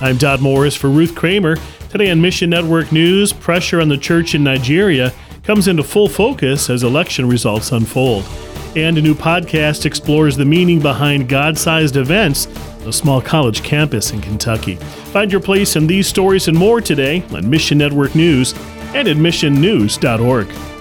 I'm Todd Morris for Ruth Kramer. Today on Mission Network News, pressure on the church in Nigeria comes into full focus as election results unfold. And a new podcast explores the meaning behind God-sized events on a small college campus in Kentucky. Find your place in these stories and more today on Mission Network News and at missionnews.org.